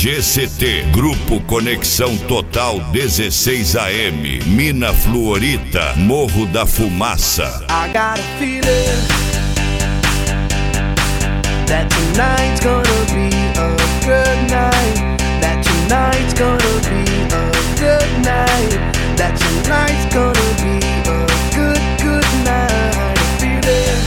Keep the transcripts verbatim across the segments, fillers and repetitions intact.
G C T, Grupo Conexão Total dezesseis A M, Mina Fluorita, Morro da Fumaça. I got a feeling that tonight's gonna be a good night. That tonight's gonna be a good night. That tonight's gonna be a good, good night. I feel it.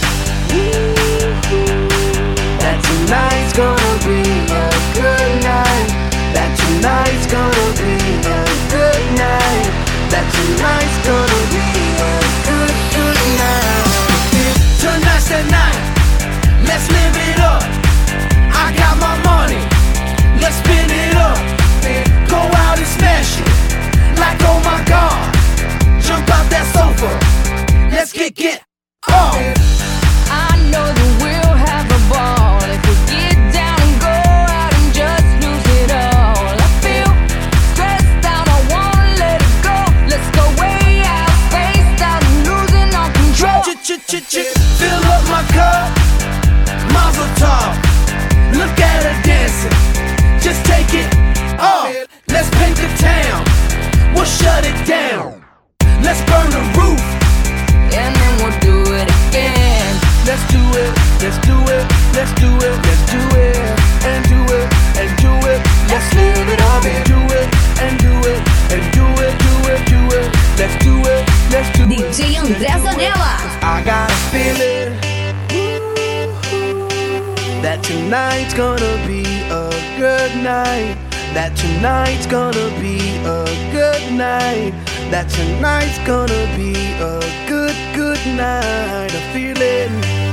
That tonight's gonna be a good night. That tonight's gonna be a good night. That tonight's gonna be a good, good night. Tonight's the night. Let's live it up. I got my money. Let's spin it up. Go out and smash it. Like oh my God. Jump out that sofa. Let's get get on. I know that we'll have a ball if we get down and go out and just lose it all. I feel stressed out, I wanna let it go. Let's go way out, spaced out and losing all control. Ch-ch-ch-ch, fill up my cup. Mazel tov. Look at her dancing. Just take it off. Let's paint the town. We'll shut it down. Let's burn the roof. And then we'll do it again. Let's do it, let's do it, let's do it, let's do it, and do it, and do it. Let's live it up and do it, and do it, and do it, do it, do it. Let's do it, let's do D it. J André Zanella. I got a feeling that tonight's gonna be a good night. That tonight's gonna be a good night. That tonight's gonna be a good, good night. A feeling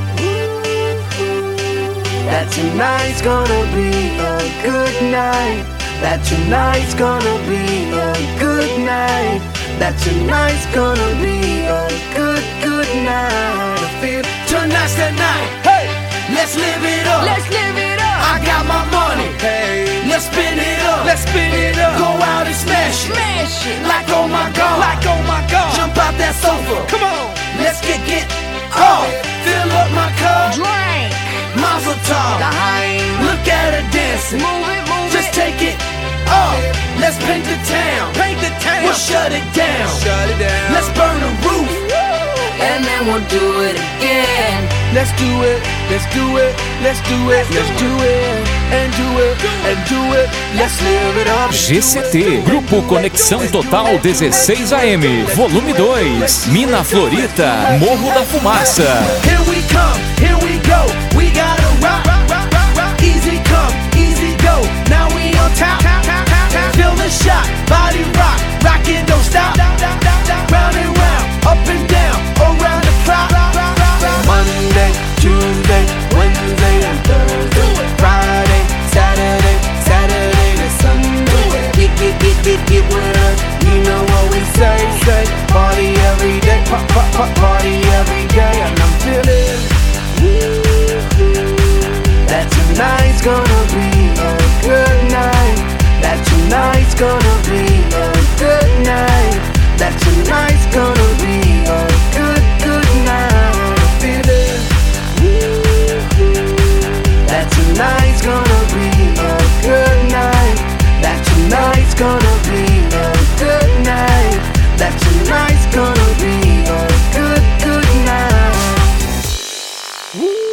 that tonight's gonna be a good night. That tonight's gonna be a good night. That tonight's gonna be a good, good night. I feel tonight's the night. Hey, let's live it up. Let's live it up. I got my money. Hey, let's spin it up. Let's spin it up. Go out and smash it. Smash it. Like oh my God. Like oh my God. Jump out that sofa. Come on. Let's get get off. Fill up my cup. Drink. Mazel tov. Daheim. Look at her dancing. Move it, move Just it. take it off. Let's paint the town. Paint the town. We'll shut it down. Shut it down. Let's burn the roof. And then we'll do it again. Let's do it, let's do it, let's do it, let's do it, and do it, and do it, let's live it up. G C T, Grupo Conexão Total dezesseis A M, Volume dois, Mina Fluorita, Morro da Fumaça. Here we come, here we go, we gotta rock, rock, rock, rock, rock. Easy come, easy go, now we on top, feel the shot, body rock, rock it, don't stop, round and round, up and down, around the clock. Monday, Tuesday, Wednesday and Thursday, Friday, Saturday, Saturday to Sunday. Get, get, get, get, get with us. You know what we say, say. Party every day, pop, pop, pop, party every day. And I'm feeling that tonight's gonna be a good night. That tonight's gonna be a good night. That tonight's gonna be a good, good night. That tonight's gonna be a good night. That tonight's gonna be a good night. That tonight's gonna be a good, good night. Woo.